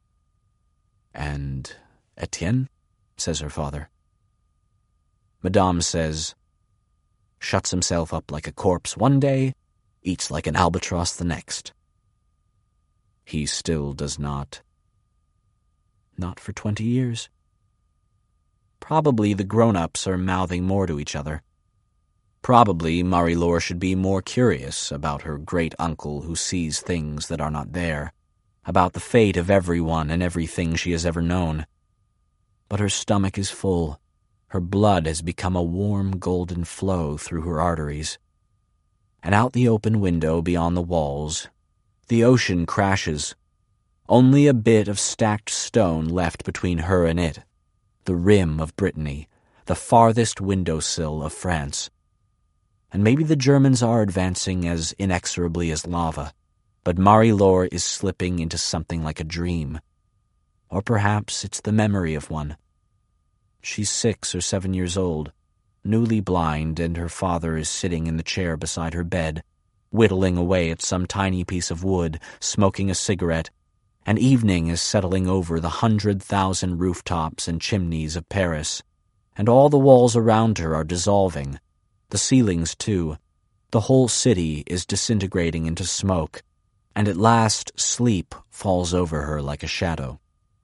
"And Etienne?" says her father. Madame says, "Shuts himself up like a corpse one day, eats like an albatross the next." He still does not. Not for 20 years. Probably the grown-ups are mouthing more to each other. Probably Marie-Laure should be more curious about her great-uncle who sees things that are not there, about the fate of everyone and everything she has ever known. But her stomach is full. Her blood has become a warm golden flow through her arteries. And out the open window beyond the walls, the ocean crashes. Only a bit of stacked stone left between her and it, the rim of Brittany, the farthest windowsill of France. And maybe the Germans are advancing as inexorably as lava, but Marie-Laure is slipping into something like a dream. Or perhaps it's the memory of one. She's 6 or 7 years old, newly blind, and her father is sitting in the chair beside her bed, whittling away at some tiny piece of wood, smoking a cigarette, and evening is settling over the 100,000 rooftops and chimneys of Paris, and all the walls around her are dissolving, the ceilings too. The whole city is disintegrating into smoke, and at last sleep falls over her like a shadow.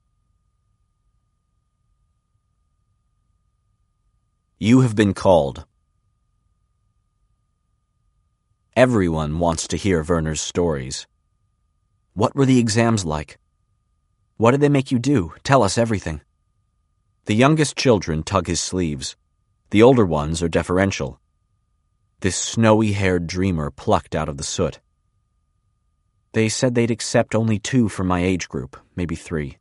You have been called. Everyone wants to hear Werner's stories. What were the exams like? What did they make you do? Tell us everything. The youngest children tug his sleeves. The older ones are deferential. This snowy-haired dreamer plucked out of the soot. They said they'd accept only 2 from my age group, maybe 3.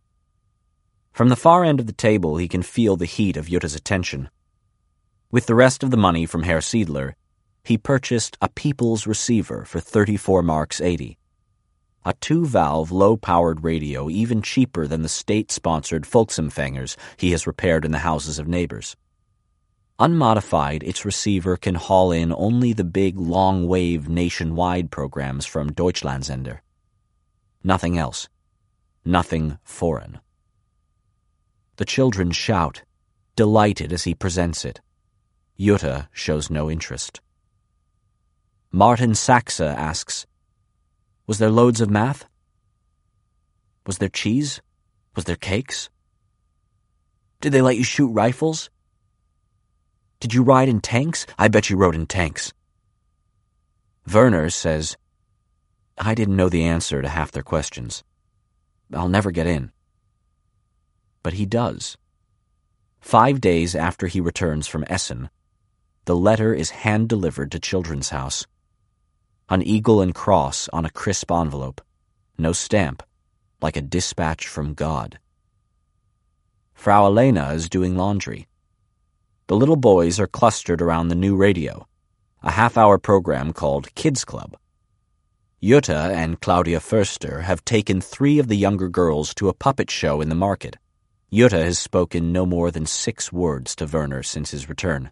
From the far end of the table, he can feel the heat of Yutta's attention. With the rest of the money from Herr Siedler, he purchased a People's receiver for 34 marks 80. A 2-valve, low-powered radio even cheaper than the state-sponsored Volksempfängers he has repaired in the houses of neighbors. Unmodified, its receiver can haul in only the big long-wave nationwide programs from Deutschlandsender. Nothing else. Nothing foreign. The children shout, delighted as he presents it. Jutta shows no interest. Martin Saxe asks, "Was there loads of math? Was there cheese? Was there cakes? Did they let you shoot rifles? Did you ride in tanks? I bet you rode in tanks." Werner says, "I didn't know the answer to half their questions. I'll never get in." But he does. 5 days after he returns from Essen, the letter is hand-delivered to Children's House. An eagle and cross on a crisp envelope. No stamp, like a dispatch from God. Frau Elena is doing laundry. The little boys are clustered around the new radio, a half-hour program called Kids Club. Jutta and Claudia Förster have taken 3 of the younger girls to a puppet show in the market. Jutta has spoken no more than 6 words to Werner since his return.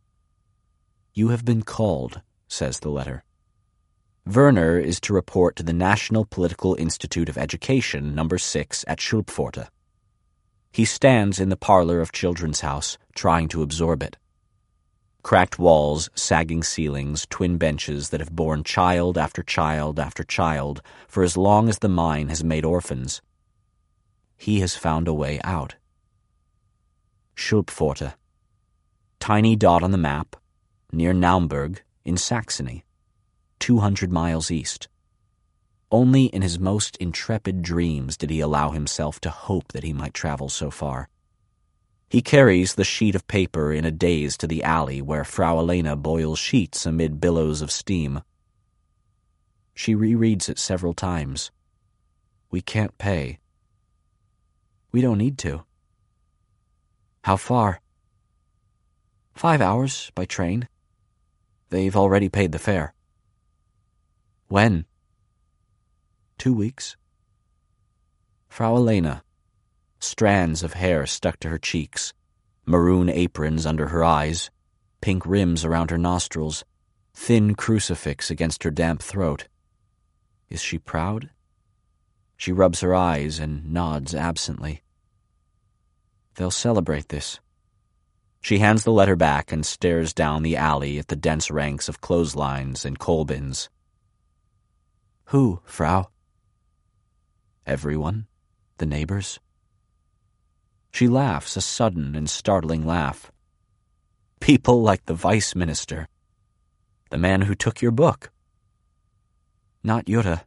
"You have been called," says the letter. Werner is to report to the National Political Institute of Education, No. 6 at Schulpforte. He stands in the parlor of Children's House, trying to absorb it. Cracked walls, sagging ceilings, twin benches that have borne child after child after child for as long as the mine has made orphans. He has found a way out. Schulpforte. Tiny dot on the map, near Naumburg, in Saxony, 200 miles east. Only in his most intrepid dreams did he allow himself to hope that he might travel so far. He carries the sheet of paper in a daze to the alley where Frau Elena boils sheets amid billows of steam. She rereads it several times. "We can't pay." "We don't need to." "How far?" 5 hours by train. They've already paid the fare." "When?" 2 weeks. Frau Elena, strands of hair stuck to her cheeks, maroon aprons under her eyes, pink rims around her nostrils, thin crucifix against her damp throat. Is she proud? She rubs her eyes and nods absently. They'll celebrate this. She hands the letter back and stares down the alley at the dense ranks of clotheslines and coal bins. "Who, Frau?" "Everyone. The neighbors." She laughs, a sudden and startling laugh. "People like the vice minister. The man who took your book." "Not Jutta."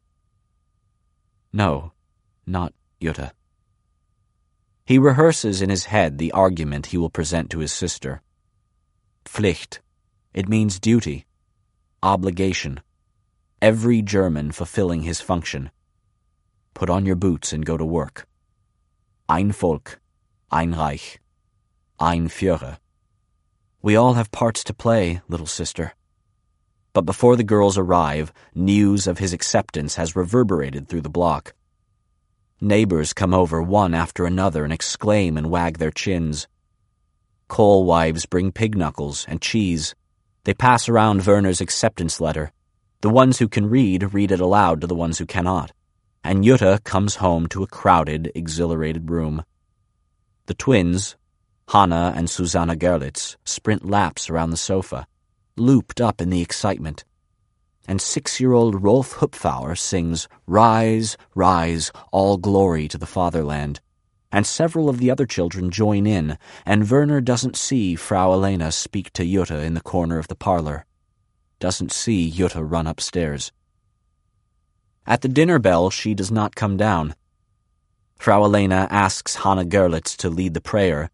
"No, not Jutta." He rehearses in his head the argument he will present to his sister. Pflicht. It means duty. Obligation. Every German fulfilling his function. Put on your boots and go to work. Ein Volk, ein Reich, ein Führer. We all have parts to play, little sister. But before the girls arrive, news of his acceptance has reverberated through the block. Neighbors come over one after another and exclaim and wag their chins. Coal wives bring pig knuckles and cheese. They pass around Werner's acceptance letter. The ones who can read it aloud to the ones who cannot. And Jutta comes home to a crowded, exhilarated room. The twins, Hanna and Susanna Gerlitz, sprint laps around the sofa, looped up in the excitement. And 6-year-old Rolf Hupfauer sings, "Rise, rise, all glory to the fatherland." And several of the other children join in, and Werner doesn't see Frau Elena speak to Jutta in the corner of the parlor. Doesn't see Jutta run upstairs. At the dinner bell, she does not come down. Frau Elena asks Hanna Gerlitz to lead the prayer,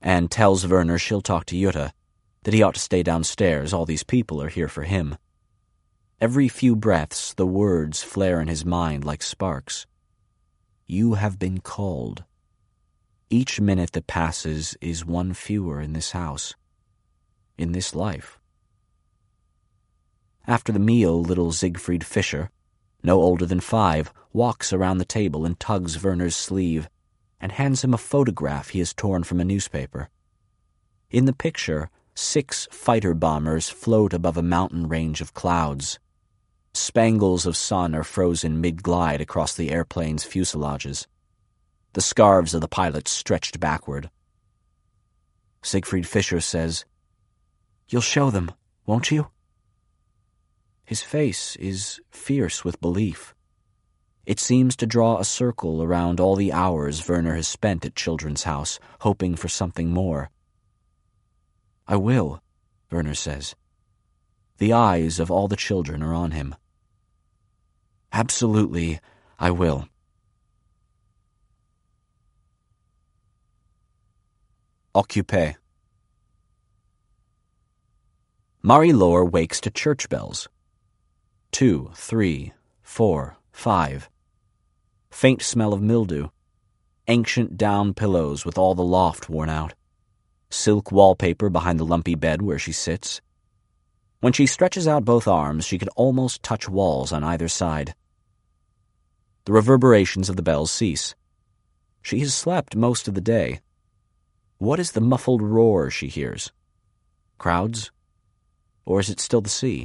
and tells Werner she'll talk to Jutta, that he ought to stay downstairs, all these people are here for him. Every few breaths, the words flare in his mind like sparks. You have been called. Each minute that passes is one fewer in this house, in this life. After the meal, little Siegfried Fischer, no older than 5, walks around the table and tugs Werner's sleeve and hands him a photograph he has torn from a newspaper. In the picture, 6 fighter bombers float above a mountain range of clouds. Spangles of sun are frozen mid-glide across the airplane's fuselages. The scarves of the pilots stretched backward. Siegfried Fischer says, "You'll show them, won't you?" His face is fierce with belief. It seems to draw a circle around all the hours Werner has spent at Children's House, hoping for something more. "I will," Werner says. The eyes of all the children are on him. "Absolutely, I will." Occupé. Marie-Laure wakes to church bells. 2, 3, 4, 5. Faint smell of mildew. Ancient down pillows with all the loft worn out. Silk wallpaper behind the lumpy bed where she sits. When she stretches out both arms, she could almost touch walls on either side. The reverberations of the bells cease. She has slept most of the day. What is the muffled roar she hears? Crowds? Or is it still the sea?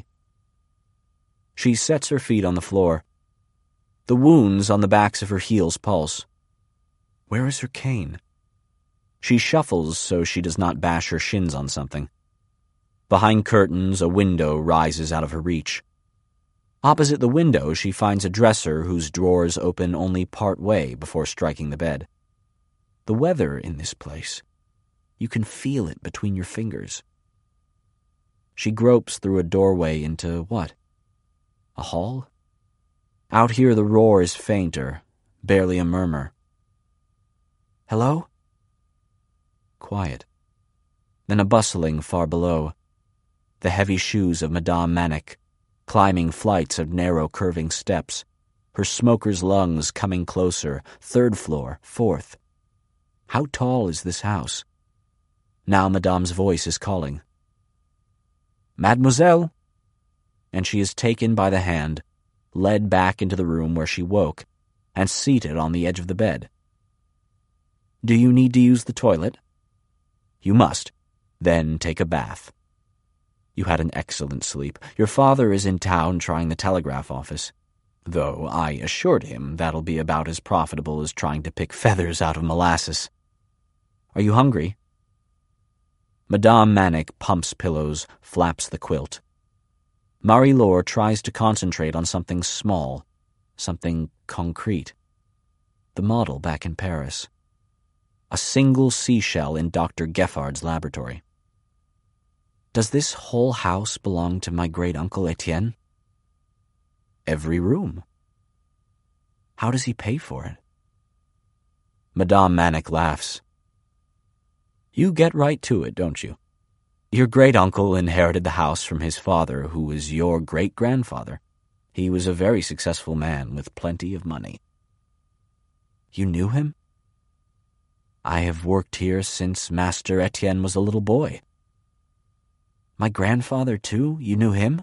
She sets her feet on the floor. The wounds on the backs of her heels pulse. Where is her cane? She shuffles so she does not bash her shins on something. Behind curtains, a window rises out of her reach. Opposite the window, she finds a dresser whose drawers open only part way before striking the bed. The weather in this place. You can feel it between your fingers. She gropes through a doorway into what? A hall? Out here the roar is fainter, barely a murmur. Hello? Quiet. Then a bustling far below. The heavy shoes of Madame Manic, climbing flights of narrow curving steps, her smoker's lungs coming closer, 3rd floor, 4th. How tall is this house? Now Madame's voice is calling. Mademoiselle! And she is taken by the hand, led back into the room where she woke, and seated on the edge of the bed. Do you need to use the toilet? You must. Then take a bath. You had an excellent sleep. Your father is in town trying the telegraph office, though I assured him that'll be about as profitable as trying to pick feathers out of molasses. Are you hungry? Madame Manic pumps pillows, flaps the quilt. Marie-Laure tries to concentrate on something small, something concrete. The model back in Paris. A single seashell in Dr. Geffard's laboratory. Does this whole house belong to my great-uncle Etienne? Every room. How does he pay for it? Madame Manic laughs. You get right to it, don't you? Your great-uncle inherited the house from his father, who was your great-grandfather. He was a very successful man with plenty of money. You knew him? I have worked here since Master Etienne was a little boy. My grandfather, too? You knew him?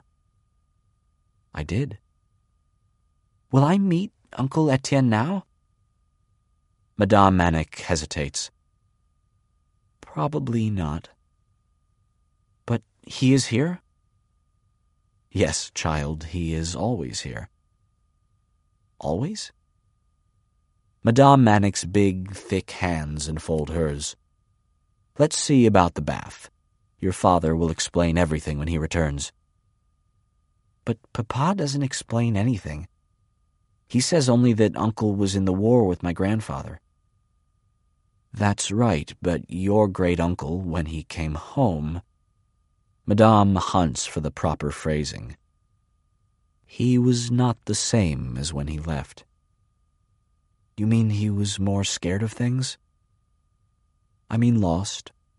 I did. Will I meet Uncle Etienne now? Madame Manic hesitates. Probably not. But he is here? Yes, child, he is always here. Always? Madame Manic's big, thick hands enfold hers. Let's see about the bath. Your father will explain everything when he returns. But Papa doesn't explain anything. He says only that Uncle was in the war with my grandfather. That's right, but your great-uncle, when he came home... Madame hunts for the proper phrasing. He was not the same as when he left. You mean he was more scared of things? I mean lost,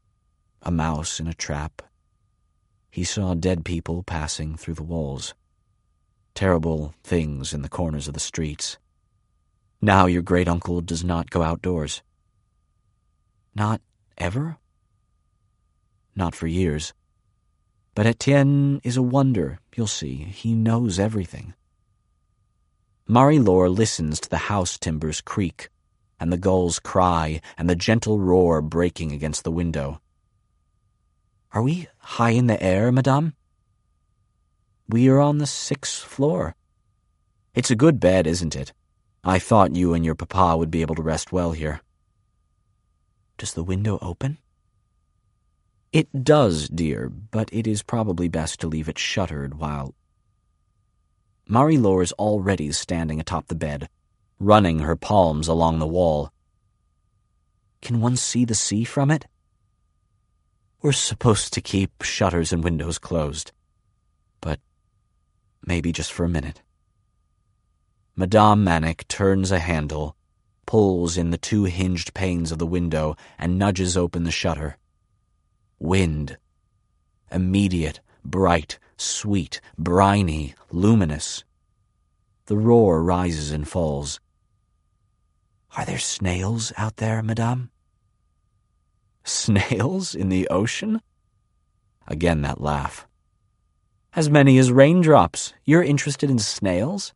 a mouse in a trap. He saw dead people passing through the walls. Terrible things in the corners of the streets. Now your great-uncle does not go outdoors. Not ever? Not for years. But Etienne is a wonder, you'll see. He knows everything. Marie-Laure listens to the house timbers creak, and the gulls cry, and the gentle roar breaking against the window. "Are we high in the air, madame?" "We are on the 6th floor. It's a good bed, isn't it? I thought you and your papa would be able to rest well here." "Does the window open?" "It does, dear, but it is probably best to leave it shuttered while—" Marie-Laure is already standing atop the bed, running her palms along the wall. "Can one see the sea from it?" "We're supposed to keep shutters and windows closed. But maybe just for a minute." Madame Manic turns a handle, pulls in the 2 hinged panes of the window, and nudges open the shutter. Wind. Immediate, bright, sweet, briny, luminous. The roar rises and falls. "Are there snails out there, madame?" "Snails in the ocean?" Again that laugh. "As many as raindrops. You're interested in snails?"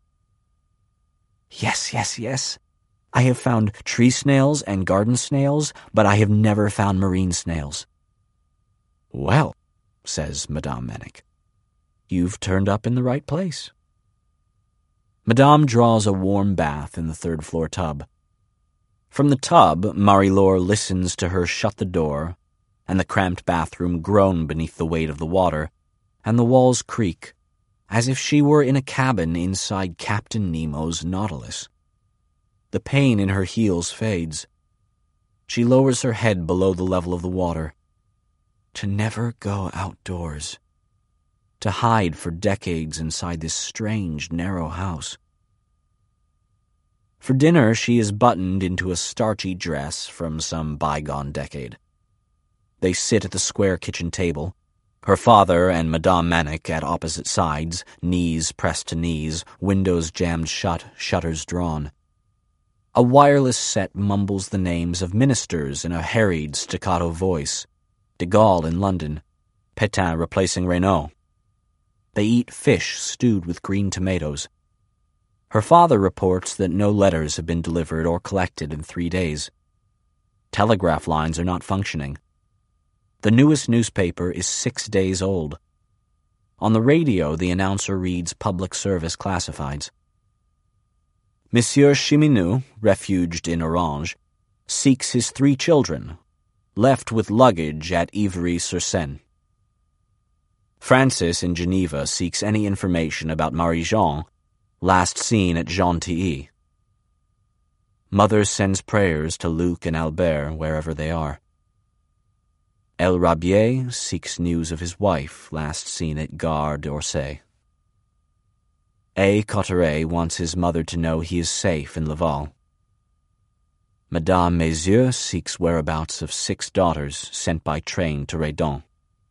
Yes. I have found tree snails and garden snails, but I have never found marine snails." "Well," says Madame Manic, "you've turned up in the right place." Madame draws a warm bath in the 3rd-floor tub. From the tub, Marie-Laure listens to her shut the door, and the cramped bathroom groan beneath the weight of the water, and the walls creak, as if she were in a cabin inside Captain Nemo's Nautilus. The pain in her heels fades. She lowers her head below the level of the water. To never go outdoors. To hide for decades inside this strange, narrow house. For dinner, she is buttoned into a starchy dress from some bygone decade. They sit at the square kitchen table, her father and Madame Manic at opposite sides, knees pressed to knees, windows jammed shut, shutters drawn. A wireless set mumbles the names of ministers in a harried staccato voice. De Gaulle in London, Pétain replacing Reynaud. They eat fish stewed with green tomatoes. Her father reports that no letters have been delivered or collected in 3 days. Telegraph lines are not functioning. The newest newspaper is 6 days old. On the radio, the announcer reads public service classifieds. Monsieur Chiminou, refuged in Orange, seeks his 3 children, left with luggage at Ivry-sur-Seine. Francis in Geneva seeks any information about Marie-Jean, last seen at Gentilly. Mother sends prayers to Luc and Albert wherever they are. El Rabier seeks news of his wife, last seen at Gare d'Orsay. A. Cotteret wants his mother to know he is safe in Laval. Madame Messieurs seeks whereabouts of 6 daughters sent by train to Redon.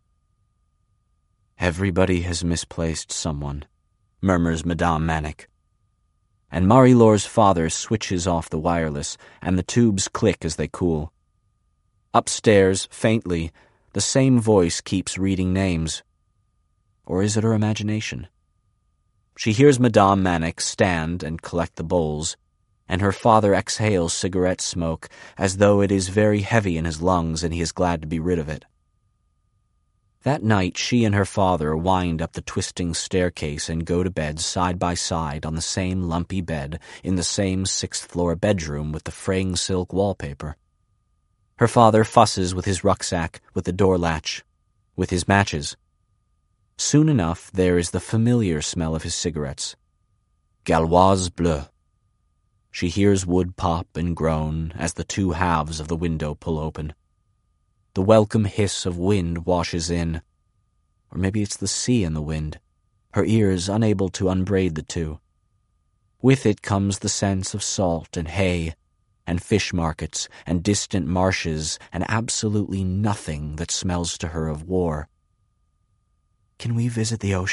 Everybody has misplaced someone, murmurs Madame Manic. And Marie-Laure's father switches off the wireless, and the tubes click as they cool. Upstairs, faintly, the same voice keeps reading names. Or is it her imagination? She hears Madame Manic stand and collect the bowls, and her father exhales cigarette smoke as though it is very heavy in his lungs and he is glad to be rid of it. That night she and her father wind up the twisting staircase and go to bed side by side on the same lumpy bed in the same 6th-floor bedroom with the fraying silk wallpaper. Her father fusses with his rucksack, with the door latch, with his matches. Soon enough there is the familiar smell of his cigarettes. Gauloise Bleue. She hears wood pop and groan as the 2 halves of the window pull open. The welcome hiss of wind washes in. Or maybe it's the sea in the wind, her ears unable to unbraid the 2. With it comes the sense of salt and hay, and fish markets and distant marshes and absolutely nothing that smells to her of war. Can we visit the ocean?